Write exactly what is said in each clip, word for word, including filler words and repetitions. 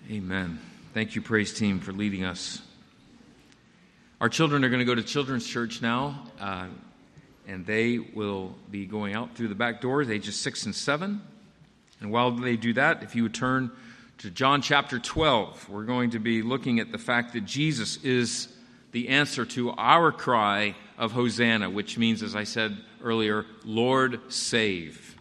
Amen. Thank you, praise team, for leading us. Our children are going to go to children's church now, uh, and they will be going out through the back doors, ages six and seven. And while they do that, if you would turn to John chapter twelve, we're going to be looking at the fact that Jesus is the answer to our cry of Hosanna, which means, as I said earlier, Lord, save.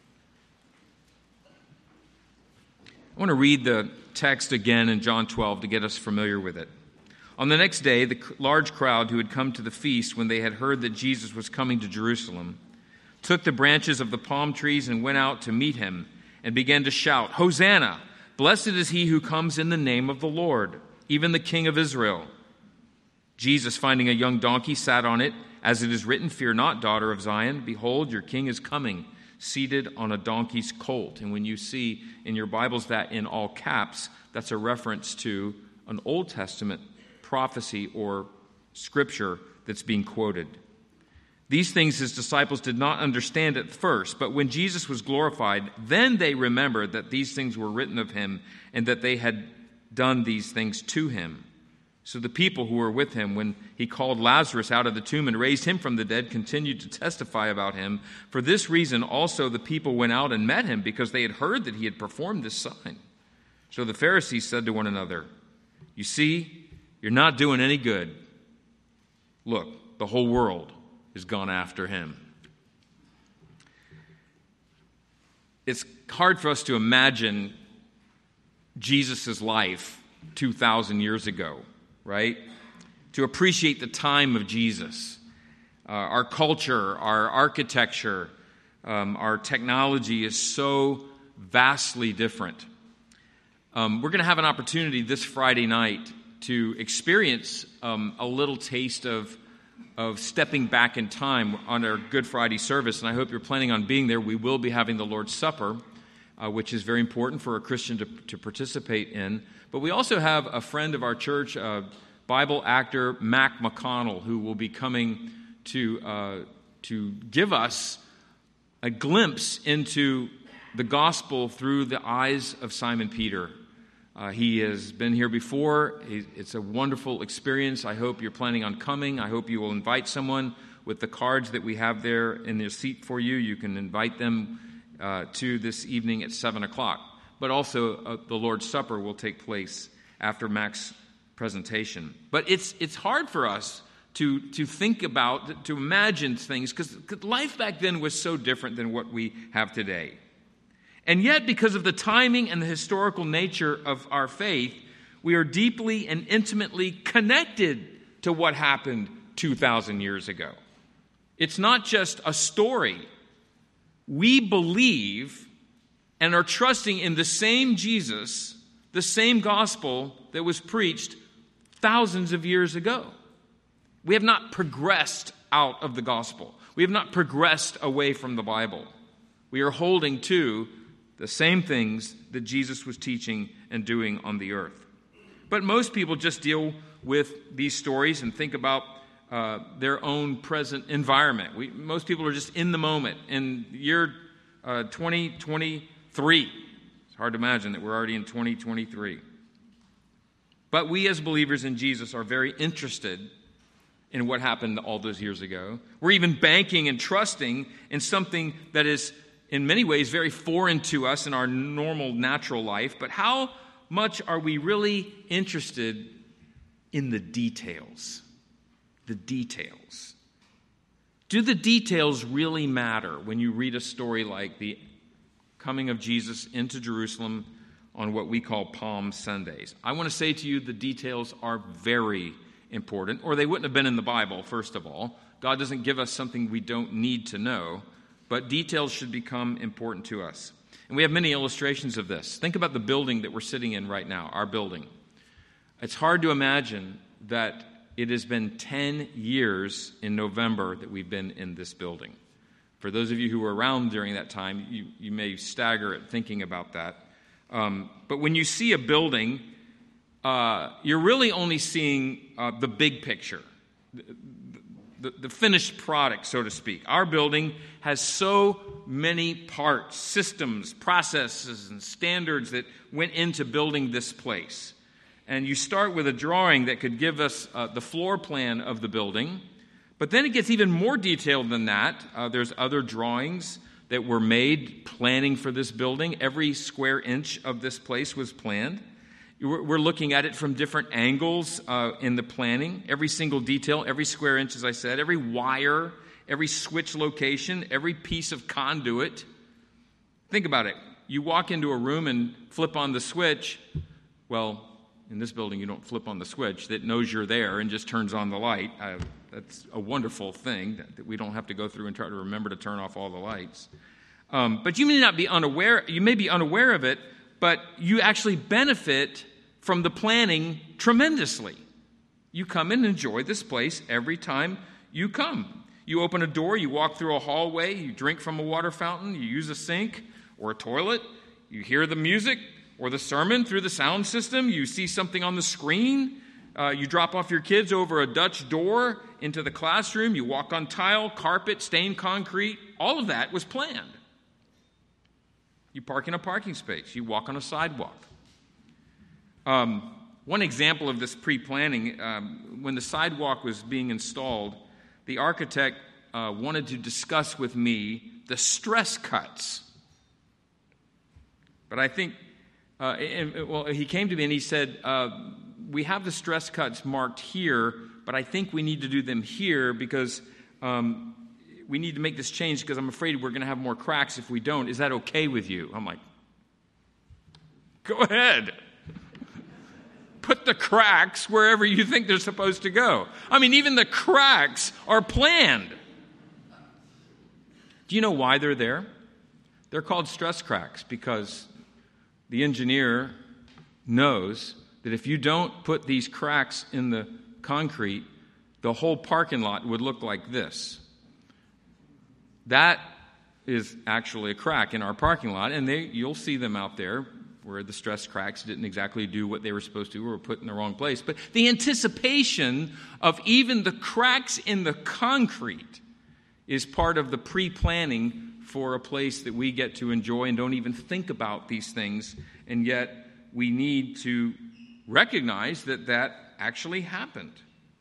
I want to read the text again in John twelve to get us familiar with it. On the next day, the large crowd who had come to the feast when they had heard that Jesus was coming to Jerusalem took the branches of the palm trees and went out to meet him and began to shout, "Hosanna! Blessed is he who comes in the name of the Lord, even the King of Israel." Jesus, finding a young donkey, sat on it, as it is written, "Fear not, daughter of Zion. Behold, your king is coming, seated on a donkey's colt." And when you see in your Bibles that in all caps, that's a reference to an Old Testament prophecy or scripture that's being quoted. These things his disciples did not understand at first, but when Jesus was glorified, then they remembered that these things were written of him and that they had done these things to him. So the people who were with him when he called Lazarus out of the tomb and raised him from the dead continued to testify about him. For this reason also the people went out and met him, because they had heard that he had performed this sign. So the Pharisees said to one another, "You see, you're not doing any good. Look, the whole world has gone after him." It's hard for us to imagine Jesus' life two thousand years ago, right? To appreciate the time of Jesus. Uh, our culture, our architecture, um, our technology is so vastly different. Um, we're going to have an opportunity this Friday night to experience um, a little taste of, of stepping back in time on our Good Friday service, and I hope you're planning on being there. We will be having the Lord's Supper, uh, which is very important for a Christian to, to participate in. But we also have a friend of our church, uh, Bible actor Mac McConnell, who will be coming to uh, to give us a glimpse into the gospel through the eyes of Simon Peter. Uh, he has been here before. It's a wonderful experience. I hope you're planning on coming. I hope you will invite someone with the cards that we have there in their seat for you. You can invite them uh, to this evening at seven o'clock. But also uh, the Lord's Supper will take place after Mac's presentation. But it's it's hard for us to, to think about, to imagine things, because life back then was so different than what we have today. And yet, because of the timing and the historical nature of our faith, we are deeply and intimately connected to what happened two thousand years ago. It's not just a story. We believe and are trusting in the same Jesus, the same gospel that was preached thousands of years ago. We have not progressed out of the gospel. We have not progressed away from the Bible. We are holding to the same things that Jesus was teaching and doing on the earth. But most people just deal with these stories and think about uh, their own present environment. We, most people are just in the moment. In the year uh, twenty twenty-three, it's hard to imagine that we're already in twenty twenty-three. But we as believers in Jesus are very interested in what happened all those years ago. We're even banking and trusting in something that is in many ways very foreign to us in our normal natural life. But how much are we really interested in the details? The details. Do the details really matter when you read a story like the coming of Jesus into Jerusalem on what we call Palm Sundays? I want to say to you, the details are very important, or they wouldn't have been in the Bible, first of all. God doesn't give us something we don't need to know, but details should become important to us. And we have many illustrations of this. Think about the building that we're sitting in right now, our building. It's hard to imagine that it has been ten years in November that we've been in this building. For those of you who were around during that time, you, you may stagger at thinking about that. Um, but when you see a building, uh, you're really only seeing uh, the big picture. the, the finished product, so to speak. Our building has so many parts, systems, processes, and standards that went into building this place. And you start with a drawing that could give us uh, the floor plan of the building, but then it gets even more detailed than that. Uh, there's other drawings that were made planning for this building. Every square inch of this place was planned. We're looking at it from different angles uh, in the planning. Every single detail, every square inch, as I said, every wire, every switch location, every piece of conduit. Think about it. You walk into a room and flip on the switch. Well, in this building, you don't flip on the switch. It knows you're there and just turns on the light. Uh, that's a wonderful thing that we don't have to go through and try to remember to turn off all the lights. Um, but you may not be unaware. You may be unaware of it, but you actually benefit from the planning tremendously. You come and enjoy this place every time you come. You open a door, you walk through a hallway, you drink from a water fountain, you use a sink or a toilet, you hear the music or the sermon through the sound system, you see something on the screen, uh, you drop off your kids over a Dutch door into the classroom, you walk on tile, carpet, stained concrete. All of that was planned. You park in a parking space. You walk on a sidewalk. Um, one example of this pre-planning, um, when the sidewalk was being installed, the architect uh, wanted to discuss with me the stress cuts. But I think, uh, and, well, he came to me and he said, uh, we have the stress cuts marked here, but I think we need to do them here because um, we need to make this change because I'm afraid we're going to have more cracks if we don't. Is that okay with you? I'm like, go ahead. Put the cracks wherever you think they're supposed to go. I mean, even the cracks are planned. Do you know why they're there? They're called stress cracks because the engineer knows that if you don't put these cracks in the concrete, the whole parking lot would look like this. That is actually a crack in our parking lot, and they, you'll see them out there where the stress cracks didn't exactly do what they were supposed to or were put in the wrong place. But the anticipation of even the cracks in the concrete is part of the pre-planning for a place that we get to enjoy and don't even think about these things, and yet we need to recognize that that actually happened.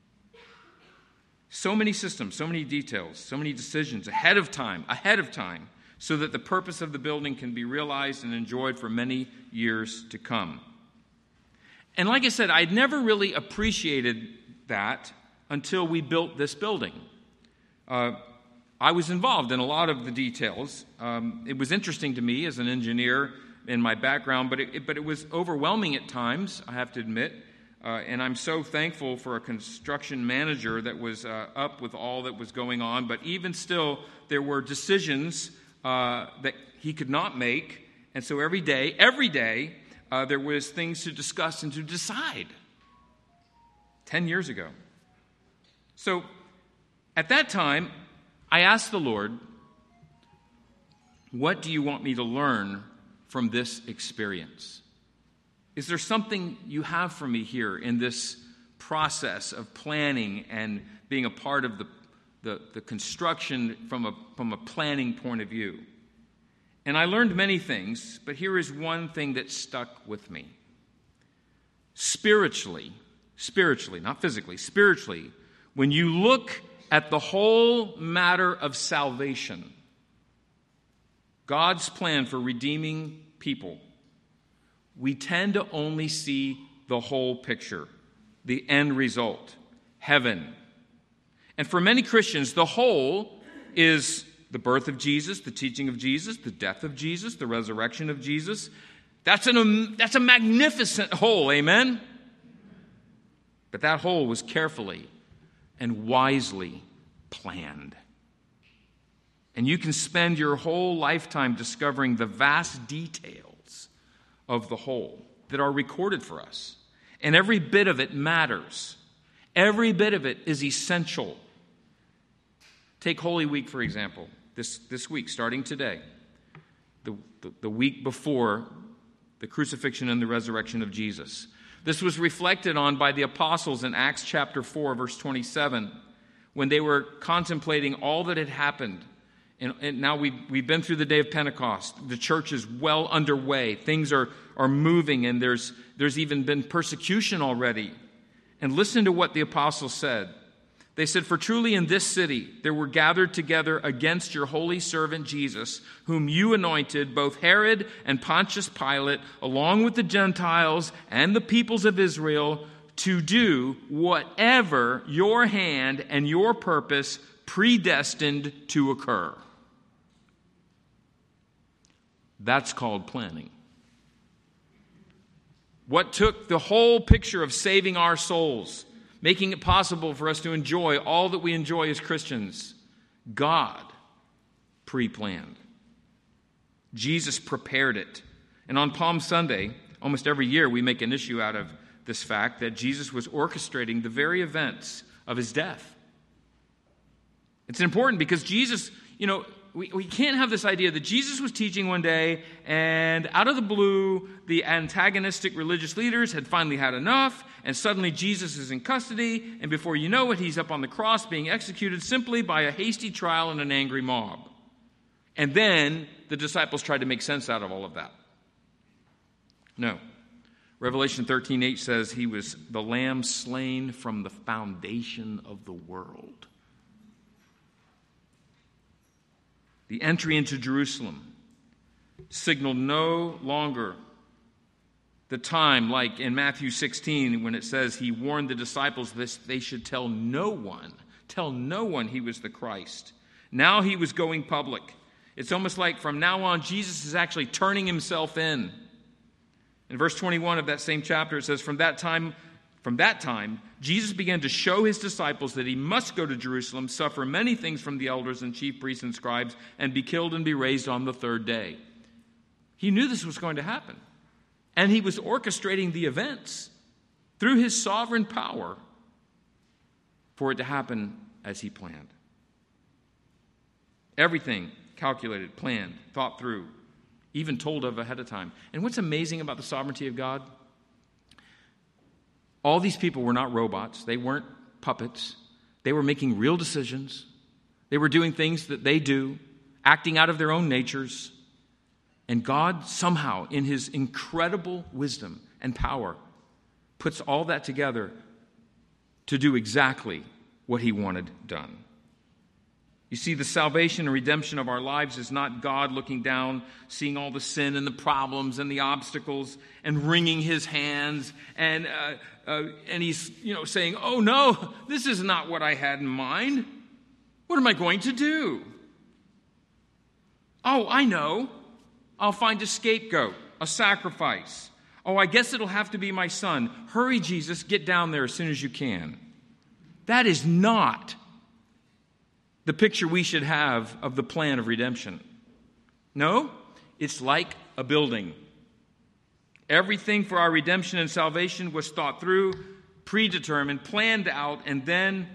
So many systems, so many details, so many decisions ahead of time, ahead of time, so that the purpose of the building can be realized and enjoyed for many years to come. And like I said, I'd never really appreciated that until we built this building. Uh, I was involved in a lot of the details. Um, it was interesting to me as an engineer in my background, but it, it, but it was overwhelming at times, I have to admit. Uh, and I'm so thankful for a construction manager that was uh, up with all that was going on. But even still, there were decisions uh, that he could not make. And so every day, every day, uh, there was things to discuss and to decide. Ten years ago. So at that time, I asked the Lord, what do you want me to learn from this experience? Is there something you have for me here in this process of planning and being a part of the, the, the construction from a, from a planning point of view? And I learned many things, but here is one thing that stuck with me. Spiritually, spiritually, not physically, spiritually, when you look at the whole matter of salvation, God's plan for redeeming people, we tend to only see the whole picture, the end result, heaven. And for many Christians, the whole is the birth of Jesus, the teaching of Jesus, the death of Jesus, the resurrection of Jesus. That's, an, that's a magnificent whole, amen? But that whole was carefully and wisely planned. And you can spend your whole lifetime discovering the vast details of the whole that are recorded for us. And every bit of it matters. Every bit of it is essential. Take Holy Week, for example. This, this week, starting today, the, the, the week before the crucifixion and the resurrection of Jesus. This was reflected on by the apostles in Acts chapter four, verse twenty-seven, when they were contemplating all that had happened. And, and now we've, we've been through the day of Pentecost. The church is well underway. Things are, are moving, and there's, there's even been persecution already. And listen to what the apostles said. They said, "For truly in this city there were gathered together against your holy servant Jesus, whom you anointed, both Herod and Pontius Pilate, along with the Gentiles and the peoples of Israel, to do whatever your hand and your purpose predestined to occur." That's called planning. What took the whole picture of saving our souls, making it possible for us to enjoy all that we enjoy as Christians, God pre-planned. Jesus prepared it. And on Palm Sunday, almost every year we make an issue out of this fact that Jesus was orchestrating the very events of his death. It's important because Jesus, you know, we, we can't have this idea that Jesus was teaching one day and out of the blue, the antagonistic religious leaders had finally had enough, and suddenly Jesus is in custody, and before you know it, he's up on the cross being executed simply by a hasty trial and an angry mob. And then the disciples tried to make sense out of all of that. No. Revelation thirteen eight says he was the lamb slain from the foundation of the world. The entry into Jerusalem signaled no longer the time, like in Matthew sixteen, when it says he warned the disciples that they should tell no one, tell no one he was the Christ. Now he was going public. It's almost like from now on, Jesus is actually turning himself in. In verse twenty-one of that same chapter, it says, From that time, from that time, Jesus began to show his disciples that he must go to Jerusalem, suffer many things from the elders and chief priests and scribes, and be killed and be raised on the third day. He knew this was going to happen. And he was orchestrating the events through his sovereign power for it to happen as he planned. Everything calculated, planned, thought through, even told of ahead of time. And what's amazing about the sovereignty of God? All these people were not robots. They weren't puppets. They were making real decisions. They were doing things that they do, acting out of their own natures. And God somehow, in his incredible wisdom and power, puts all that together to do exactly what he wanted done. You see, the salvation and redemption of our lives is not God looking down, seeing all the sin and the problems and the obstacles and wringing his hands and uh, uh, and he's, you know, saying, oh no, this is not what I had in mind. What am I going to do? Oh, I know. I'll find a scapegoat, a sacrifice. Oh, I guess it'll have to be my son. Hurry, Jesus, get down there as soon as you can. That is not the picture we should have of the plan of redemption. No, it's like a building. Everything for our redemption and salvation was thought through, predetermined, planned out, and then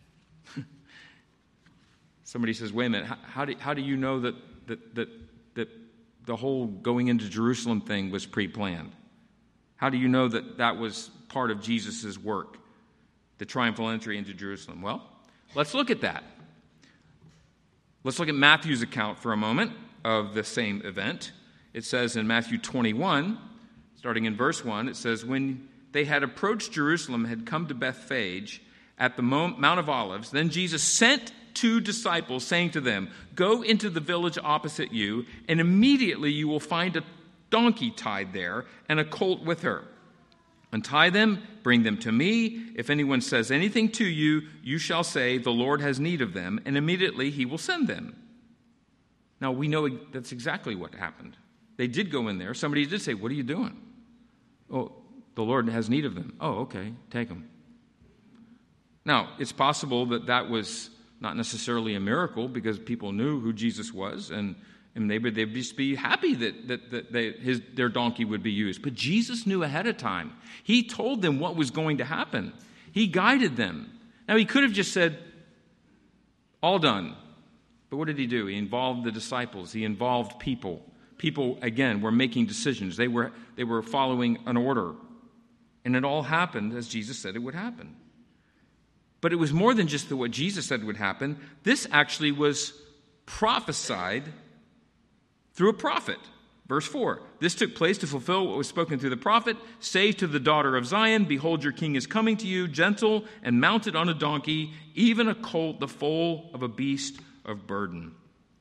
somebody says, wait a minute, how, how, do, how do you know that, that, that, that the whole going into Jerusalem thing was pre-planned? How do you know that that was part of Jesus' work, the triumphal entry into Jerusalem? Well, let's look at that. Let's look at Matthew's account for a moment of the same event. It says in Matthew twenty-one, starting in verse one, it says, When they had approached Jerusalem, had come to Bethphage at the Mount of Olives, then Jesus sent two disciples, saying to them, Go into the village opposite you, and immediately you will find a donkey tied there and a colt with her. Untie them, bring them to me. If anyone says anything to you, you shall say, The Lord has need of them, and immediately he will send them. Now, we know that's exactly what happened. They did go in there. Somebody did say, What are you doing? Oh, the Lord has need of them. Oh, okay, take them. Now, it's possible that that was not necessarily a miracle because people knew who Jesus was, and And maybe they'd just be happy that, that, that they, his, their donkey would be used. But Jesus knew ahead of time. He told them what was going to happen. He guided them. Now, he could have just said, all done. But what did he do? He involved the disciples. He involved people. People, again, were making decisions. They were, they were following an order. And it all happened as Jesus said it would happen. But it was more than just what Jesus said would happen. This actually was prophesied through a prophet. Verse four, this took place to fulfill what was spoken through the prophet. Say to the daughter of Zion, behold, your king is coming to you, gentle and mounted on a donkey, even a colt, the foal of a beast of burden.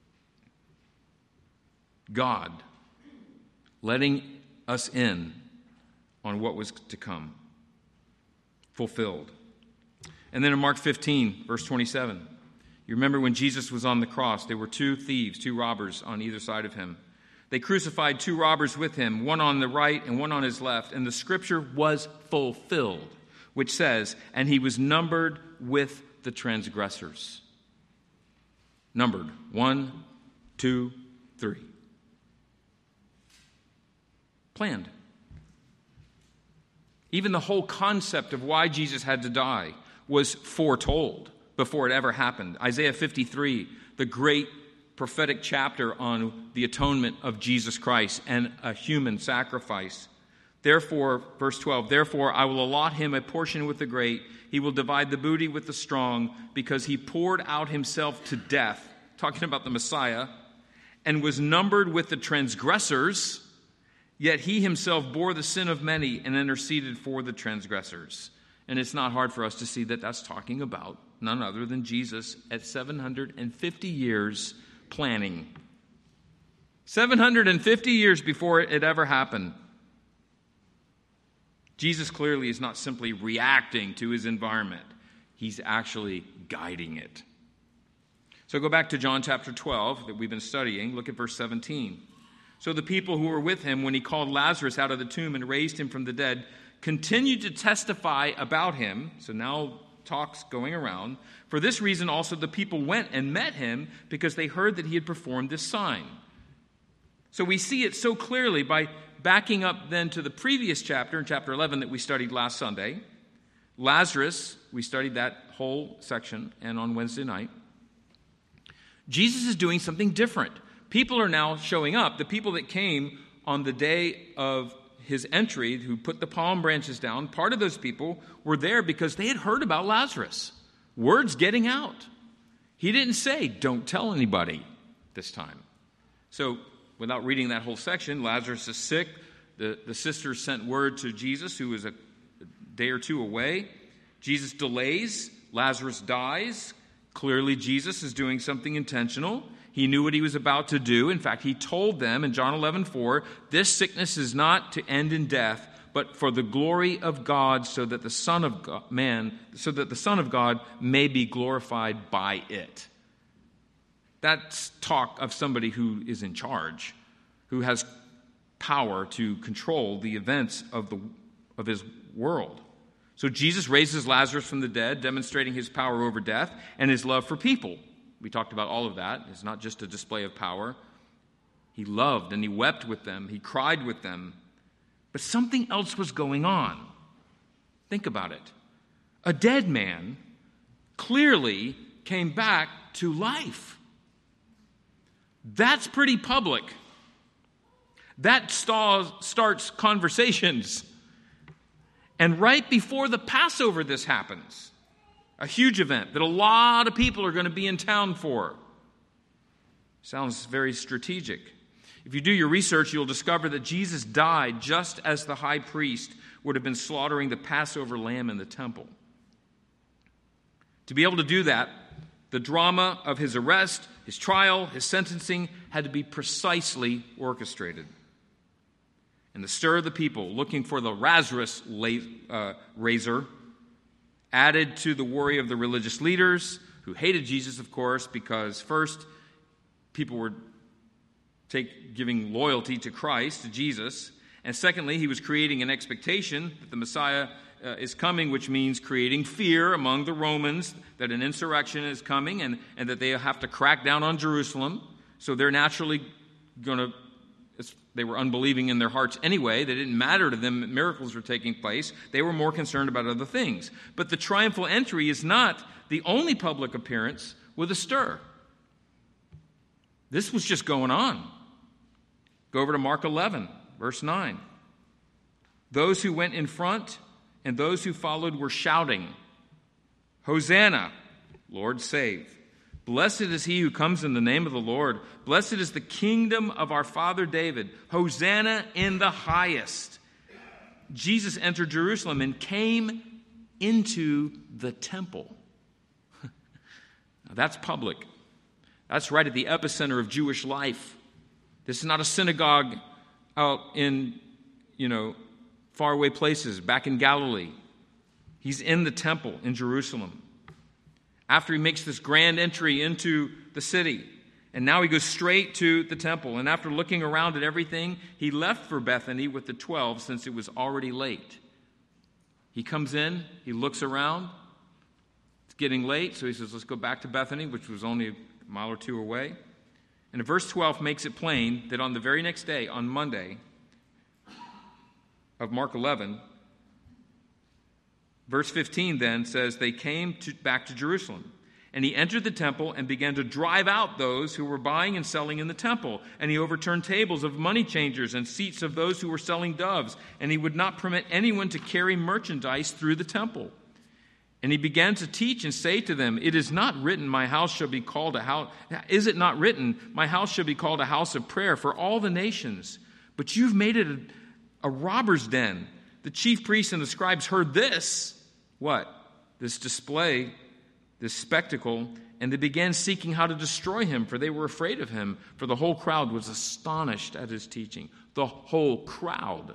God letting us in on what was to come, fulfilled. And then in Mark fifteen, verse twenty-seven, you remember when Jesus was on the cross, there were two thieves, two robbers on either side of him. They crucified two robbers with him, one on the right and one on his left, and the scripture was fulfilled, which says, and he was numbered with the transgressors. Numbered, one, two, three. Planned. Even the whole concept of why Jesus had to die was foretold before it ever happened. Isaiah fifty-three, the great prophetic chapter on the atonement of Jesus Christ and a human sacrifice. Therefore, verse twelve, therefore I will allot him a portion with the great. He will divide the booty with the strong, because he poured out himself to death, talking about the Messiah, and was numbered with the transgressors, yet he himself bore the sin of many and interceded for the transgressors. And it's not hard for us to see that that's talking about none other than Jesus at seven hundred fifty years planning. seven hundred fifty years before it ever happened. Jesus clearly is not simply reacting to his environment. He's actually guiding it. So go back to John chapter twelve that we've been studying. Look at verse seventeen. So the people who were with him when he called Lazarus out of the tomb and raised him from the dead continued to testify about him. So now talk's going around. For this reason also the people went and met him, because they heard that he had performed this sign. So we see it so clearly by backing up then to the previous chapter, in chapter eleven that we studied last Sunday. Lazarus, we studied that whole section, and on Wednesday night. Jesus is doing something different. People are now showing up. The people that came on the day of his entry, who put the palm branches down, part of those people were there because they had heard about Lazarus. Word's getting out. He didn't say, don't tell anybody this time. So, without reading that whole section, Lazarus is sick. The, the sisters sent word to Jesus, who was a, a day or two away. Jesus delays. Lazarus dies. Clearly, Jesus is doing something intentional. He knew what he was about to do. In fact, he told them in John eleven four, this sickness is not to end in death, but for the glory of God, so that the Son of God, man, so that the Son of God may be glorified by it. That's talk of somebody who is in charge, who has power to control the events of the of his world. So Jesus raises Lazarus from the dead, demonstrating his power over death and his love for people. We talked about all of that. It's not just a display of power. He loved and he wept with them. He cried with them. But something else was going on. Think about it. A dead man clearly came back to life. That's pretty public. That starts conversations. And right before the Passover, this happens. A huge event that a lot of people are going to be in town for. Sounds very strategic. If you do your research, you'll discover that Jesus died just as the high priest would have been slaughtering the Passover lamb in the temple. To be able to do that, the drama of his arrest, his trial, his sentencing had to be precisely orchestrated. And the stir of the people looking for the Lazarus uh, razor added to the worry of the religious leaders, who hated Jesus, of course, because first, people were take, giving loyalty to Christ, to Jesus, and secondly, he was creating an expectation that the Messiah uh, is coming, which means creating fear among the Romans, that an insurrection is coming, and, and that they have to crack down on Jerusalem. So they're naturally going to, they were unbelieving in their hearts anyway. They didn't matter to them that miracles were taking place. They were more concerned about other things. But the triumphal entry is not the only public appearance with a stir. This was just going on. Go over to Mark eleven, verse nine. Those who went in front and those who followed were shouting. Hosanna, Lord, save. Blessed is he who comes in the name of the Lord. Blessed is the kingdom of our father David. Hosanna in the highest. Jesus entered Jerusalem and came into the temple. Now, that's public. That's right at the epicenter of Jewish life. This is not a synagogue out in, you know, faraway places, back in Galilee. He's in the temple in Jerusalem. After he makes this grand entry into the city, and now he goes straight to the temple. And after looking around at everything, he left for Bethany with the twelve since it was already late. He comes in, he looks around. It's getting late, so he says, let's go back to Bethany, which was only a mile or two away. And verse twelve makes it plain that on the very next day, on Monday of Mark eleven, verse fifteen then says, they came to, back to Jerusalem. And he entered the temple and began to drive out those who were buying and selling in the temple. And he overturned tables of money changers and seats of those who were selling doves. And he would not permit anyone to carry merchandise through the temple. And he began to teach and say to them, it is not written, my house shall be called a house. Is it not written, my house shall be called a house of prayer for all the nations? But you've made it a, a robber's den. The chief priests and the scribes heard this. What? This display, this spectacle, and they began seeking how to destroy him, for they were afraid of him, for the whole crowd was astonished at his teaching. The whole crowd.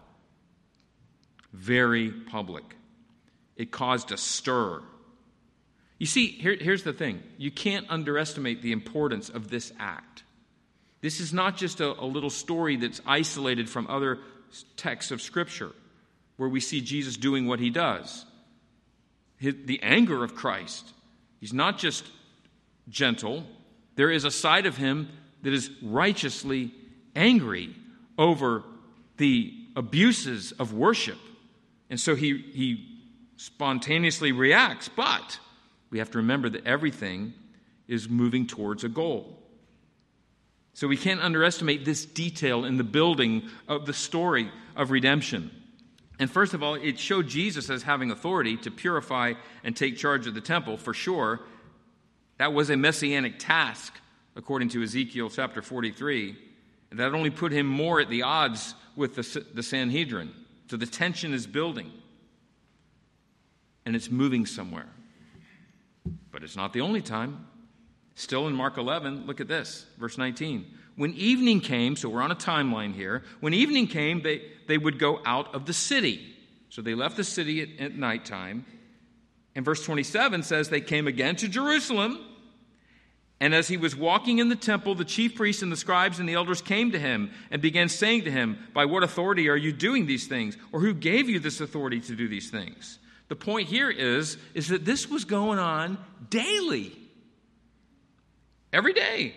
Very public. It caused a stir. You see, here, here's the thing. You can't underestimate the importance of this act. This is not just a, a little story that's isolated from other texts of Scripture where we see Jesus doing what he does. His, the anger of Christ. He's not just gentle. There is a side of him that is righteously angry over the abuses of worship. And so he, he spontaneously reacts. But we have to remember that everything is moving towards a goal. So we can't underestimate this detail in the building of the story of redemption. And first of all, it showed Jesus as having authority to purify and take charge of the temple, for sure. That was a messianic task, according to Ezekiel chapter forty-three. And that only put him more at the odds with the, the Sanhedrin. So the tension is building. And it's moving somewhere. But it's not the only time. Still in Mark eleven, look at this, verse nineteen. When evening came, so we're on a timeline here. When evening came, they, they would go out of the city. So they left the city at, at nighttime. And verse twenty-seven says they came again to Jerusalem. And as he was walking in the temple, the chief priests and the scribes and the elders came to him and began saying to him, by what authority are you doing these things? Or who gave you this authority to do these things? The point here is, is that this was going on daily. Every day.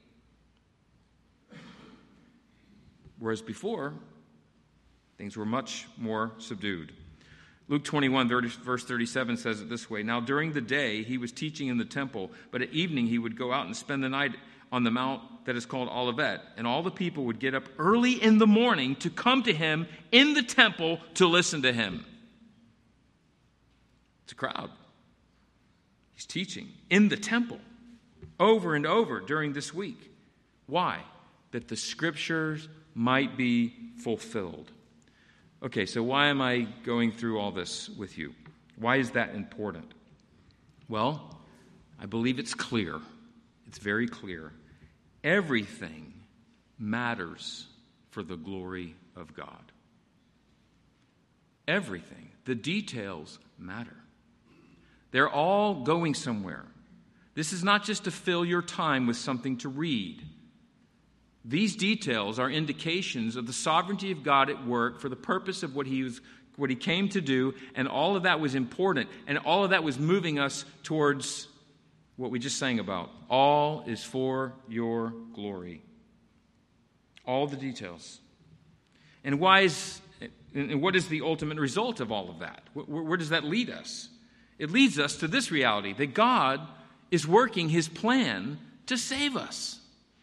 Whereas before, things were much more subdued. Luke twenty-one, verse thirty-seven says it this way. Now during the day he was teaching in the temple, but at evening he would go out and spend the night on the mount that is called Olivet. And all the people would get up early in the morning to come to him in the temple to listen to him. It's a crowd. He's teaching in the temple over and over during this week. Why? That the scriptures might be fulfilled. Okay, so why am I going through all this with you? Why is that important? Well, I believe it's clear. It's very clear. Everything matters for the glory of God. Everything. The details matter. They're all going somewhere. This is not just to fill your time with something to read. These details are indications of the sovereignty of God at work for the purpose of what he was, what he came to do, and all of that was important, and all of that was moving us towards what we just sang about. All is for your glory. All the details. And why is and what is the ultimate result of all of that? Where, where does that lead us? It leads us to this reality, that God is working his plan to save us.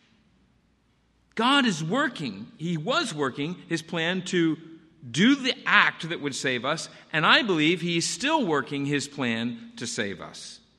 God is working, he was working his plan to do the act that would save us, and I believe he is still working his plan to save us.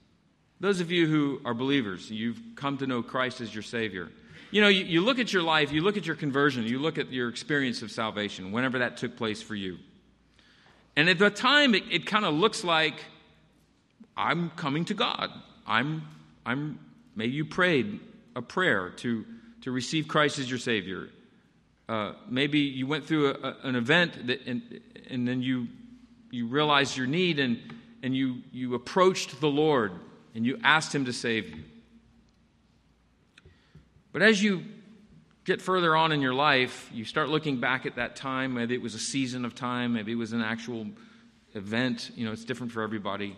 those of you who are believers, you've come to know Christ as your Savior. You know, you, you look at your life, you look at your conversion, you look at your experience of salvation, whenever that took place for you. And at the time, it, it kind of looks like, I'm coming to God. I'm, I'm. Maybe you prayed a prayer to, to receive Christ as your Savior. Uh, maybe you went through a, a, an event that, and, and then you you realized your need and, and you, you approached the Lord and you asked Him to save you. But as you get further on in your life, you start looking back at that time. Maybe it was a season of time. Maybe it was an actual event. You know, it's different for everybody.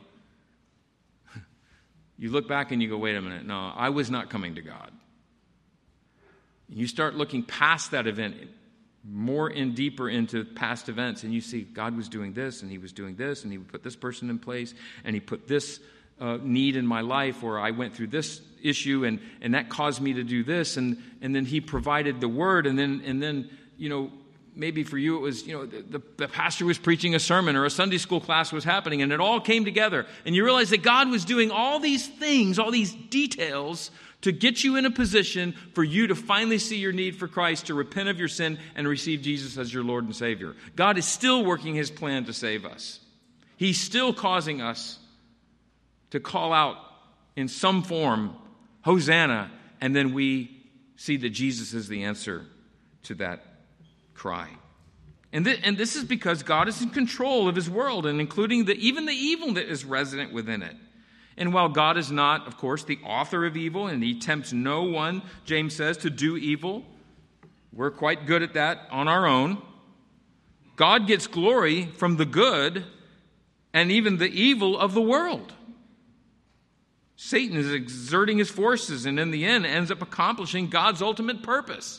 You look back and you go, wait a minute, no, I was not coming to God. You start looking past that event, more in deeper into past events, and you see God was doing this, and He was doing this, and He would put this person in place, and He put this uh, need in my life, or I went through this issue, and, and that caused me to do this, and, and then He provided the word, and then and then you know maybe for you it was you know the, the pastor was preaching a sermon, or a Sunday school class was happening, and it all came together, and you realize that God was doing all these things, all these details, to get you in a position for you to finally see your need for Christ, to repent of your sin, and receive Jesus as your Lord and Savior. God is still working His plan to save us. He's still causing us to call out in some form, Hosanna, and then we see that Jesus is the answer to that cry. And, th- and this is because God is in control of His world, and including the, even the evil that is resident within it. And while God is not, of course, the author of evil, and He tempts no one, James says, to do evil, we're quite good at that on our own. God gets glory from the good and even the evil of the world. Satan is exerting his forces and in the end ends up accomplishing God's ultimate purpose.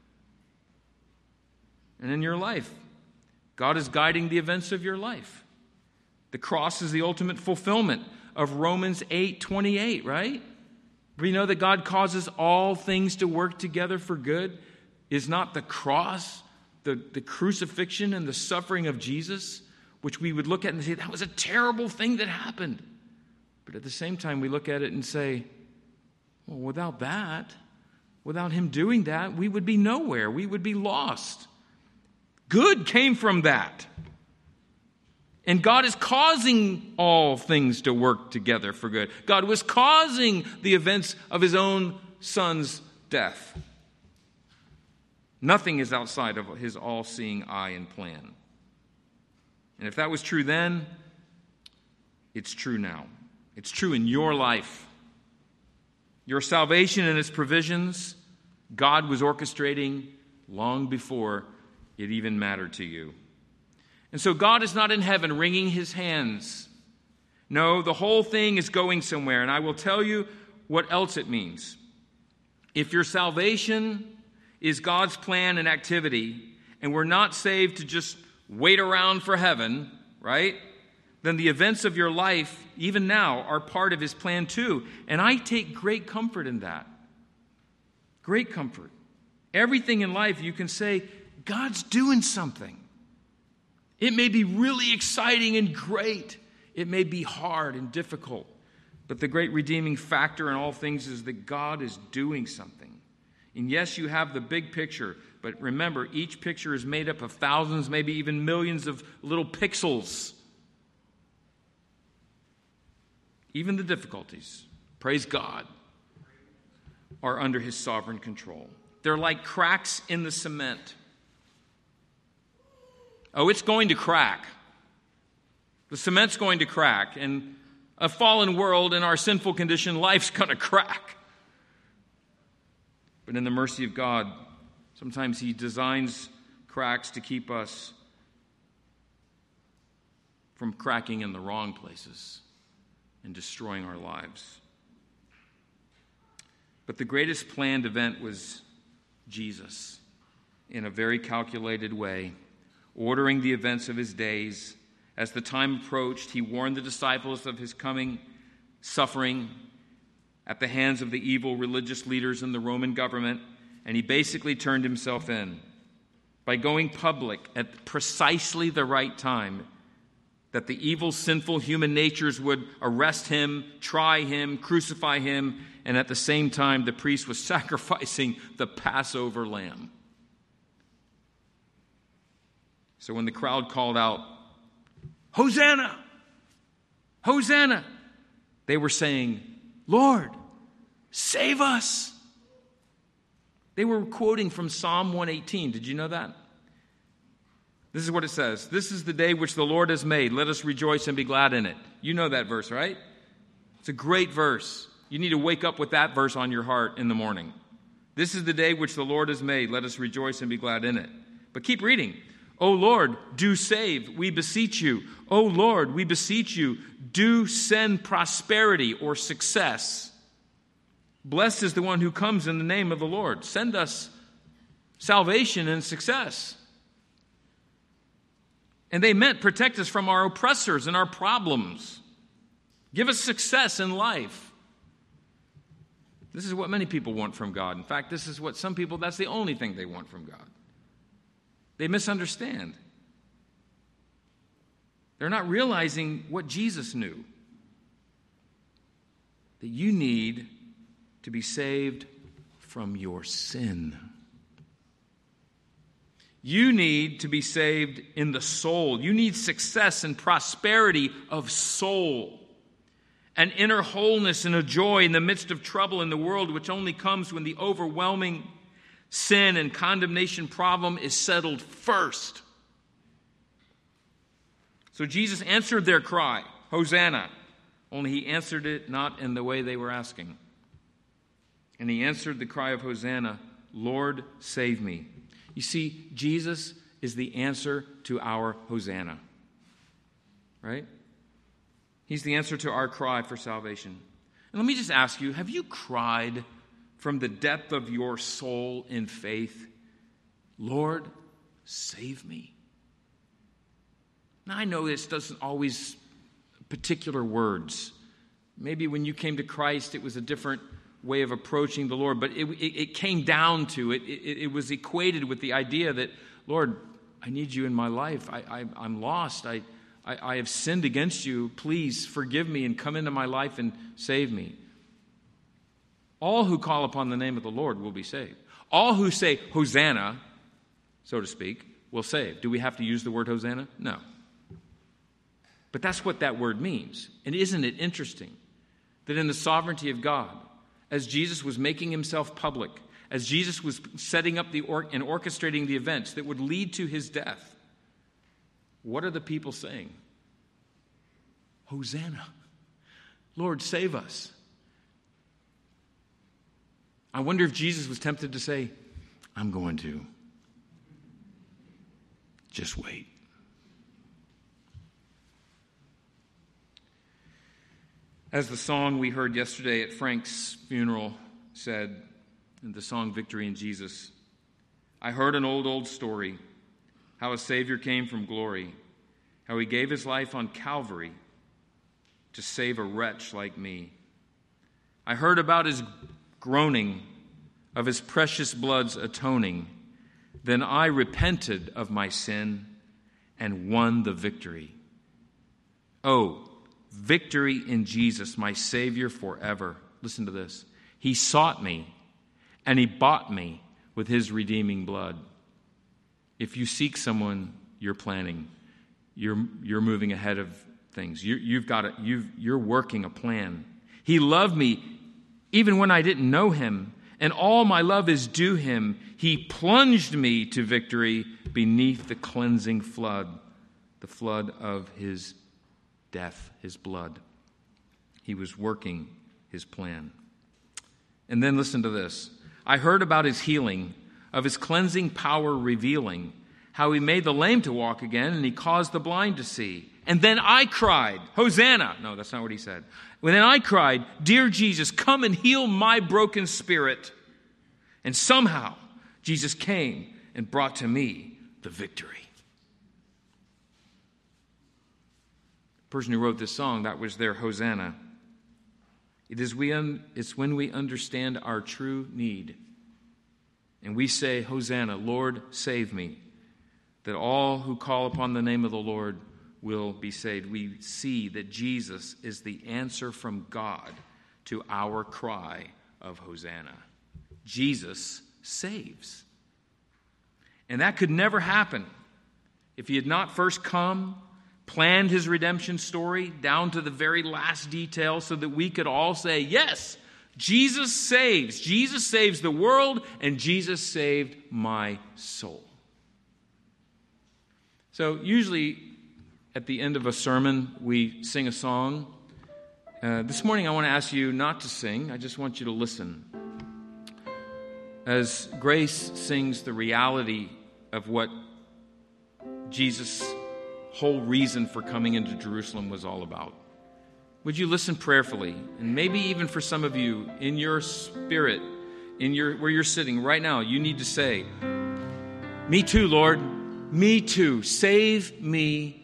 And in your life, God is guiding the events of your life. The cross is the ultimate fulfillment of Romans eight twenty-eight, right? We know that God causes all things to work together for good. Is not the cross, the, the crucifixion and the suffering of Jesus, which we would look at and say, that was a terrible thing that happened. But at the same time, we look at it and say, well, without that, without Him doing that, we would be nowhere. We would be lost. Good came from that. And God is causing all things to work together for good. God was causing the events of His own Son's death. Nothing is outside of His all-seeing eye and plan. And if that was true then, it's true now. It's true in your life. Your salvation and its provisions, God was orchestrating long before it even mattered to you. And so God is not in heaven wringing His hands. No, the whole thing is going somewhere. And I will tell you what else it means. If your salvation is God's plan and activity, and we're not saved to just wait around for heaven, right? Then the events of your life, even now, are part of His plan too. And I take great comfort in that. Great comfort. Everything in life you can say, God's doing something. It may be really exciting and great. It may be hard and difficult. But the great redeeming factor in all things is that God is doing something. And yes, you have the big picture, but remember, each picture is made up of thousands, maybe even millions of little pixels. Even the difficulties, praise God, are under His sovereign control. They're like cracks in the cement. Oh, it's going to crack. The cement's going to crack. And a fallen world in our sinful condition, life's going to crack. But in the mercy of God, sometimes He designs cracks to keep us from cracking in the wrong places and destroying our lives. But the greatest planned event was Jesus, in a very calculated way, ordering the events of His days. As the time approached, He warned the disciples of His coming suffering at the hands of the evil religious leaders in the Roman government, and He basically turned Himself in. By going public at precisely the right time, that the evil, sinful human natures would arrest him, try him, crucify him, and at the same time, the priest was sacrificing the Passover lamb. So when the crowd called out, "Hosanna! Hosanna!" they were saying, "Lord, save us." They were quoting from Psalm one eighteen. Did you know that? This is what it says. "This is the day which the Lord has made. Let us rejoice and be glad in it." You know that verse, right? It's a great verse. You need to wake up with that verse on your heart in the morning. This is the day which the Lord has made. Let us rejoice and be glad in it. But keep reading. "O Lord, do save, we beseech you. O Lord, we beseech you, do send prosperity," or success. "Blessed is the one who comes in the name of the Lord." Send us salvation and success. And they meant protect us from our oppressors and our problems. Give us success in life. This is what many people want from God. In fact, this is what some people, that's the only thing they want from God. They misunderstand. They're not realizing what Jesus knew. That you need to be saved from your sin. You need to be saved in the soul. You need success and prosperity of soul. An inner wholeness and a joy in the midst of trouble in the world, which only comes when the overwhelming sin and condemnation problem is settled first. So Jesus answered their cry, "Hosanna," only he answered it not in the way they were asking. And he answered the cry of Hosanna, "Lord, save me." You see, Jesus is the answer to our Hosanna. Right? He's the answer to our cry for salvation. And let me just ask you, have you cried from the depth of your soul in faith, "Lord, save me"? Now, I know this doesn't always particular words. Maybe when you came to Christ, it was a different way of approaching the Lord, but it, it, it came down to it, it. It was equated with the idea that, "Lord, I need you in my life. I, I, I'm lost. I, I, I have sinned against you. Please forgive me and come into my life and save me." All who call upon the name of the Lord will be saved. All who say Hosanna, so to speak, will save. Do we have to use the word Hosanna? No. But that's what that word means. And isn't it interesting that in the sovereignty of God, as Jesus was making himself public, as Jesus was setting up the or- and orchestrating the events that would lead to his death, what are the people saying? Hosanna. Lord, save us. I wonder if Jesus was tempted to say, "I'm going to. Just wait." As the song we heard yesterday at Frank's funeral said, in the song Victory in Jesus, "I heard an old, old story, how a Savior came from glory, how he gave his life on Calvary to save a wretch like me. I heard about his groaning, of his precious blood's atoning. Then I repented of my sin and won the victory. Oh, victory in Jesus, my Savior forever." Listen to this. "He sought me, and he bought me with his redeeming blood." If you seek someone, you're planning. You're, you're moving ahead of things. You, you've got it. You've, you're working a plan. "He loved me even when I didn't know him, and all my love is due him. He plunged me to victory beneath the cleansing flood, the flood of his death, his blood." He was working his plan. And then listen to this. "I heard about his healing, of his cleansing power revealing, how he made the lame to walk again, and he caused the blind to see. And then I cried, Hosanna." No, that's not what he said. "When then I cried, 'Dear Jesus, come and heal my broken spirit.' And somehow Jesus came and brought to me the victory." The person who wrote this song, that was their Hosanna. It is we un, it's when we understand our true need and we say, "Hosanna, Lord, save me," that all who call upon the name of the Lord will be saved. We see that Jesus is the answer from God to our cry of Hosanna. Jesus saves. And that could never happen if he had not first come, planned his redemption story down to the very last detail so that we could all say, yes, Jesus saves. Jesus saves the world, and Jesus saved my soul. So usually at the end of a sermon, we sing a song. Uh, this morning I want to ask you not to sing. I just want you to listen. As Grace sings the reality of what Jesus' whole reason for coming into Jerusalem was all about, would you listen prayerfully? And maybe even for some of you, in your spirit, in your where you're sitting right now, you need to say, me too, Lord. Me too. Save me